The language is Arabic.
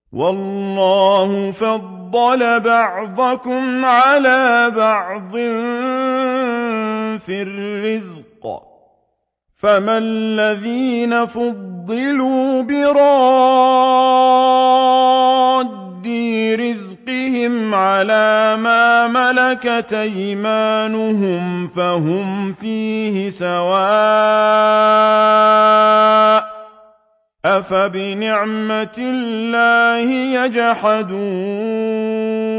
وَاللَّهُ فَضَّلَ بَعْضَكُمْ عَلَىٰ بَعْضٍ فِي الرِّزْقِ ۚ فَمَا الَّذِينَ فُضِّلُوا بِرَادِّي رِزْقِهِمْ عَلَىٰ مَا مَلَكَتْ أَيْمَانُهُمْ فَهُمْ فِيهِ سَوَاءٌ ۚ أَفَبِنِعْمَةِ اللَّهِ يَجْحَدُونَ